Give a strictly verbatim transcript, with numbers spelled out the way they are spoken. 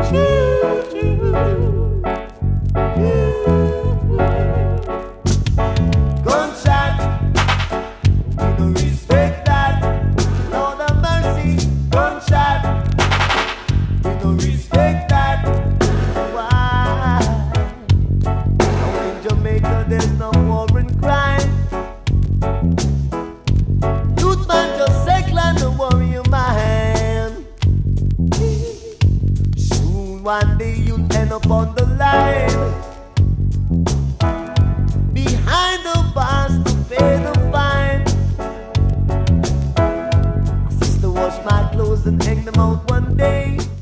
There's no war and crime. Youth man just cycling to worry your mind. Soon one day you'll end up on the line, behind the bars to pay the fine. My sister washed my clothes and hang them out one day.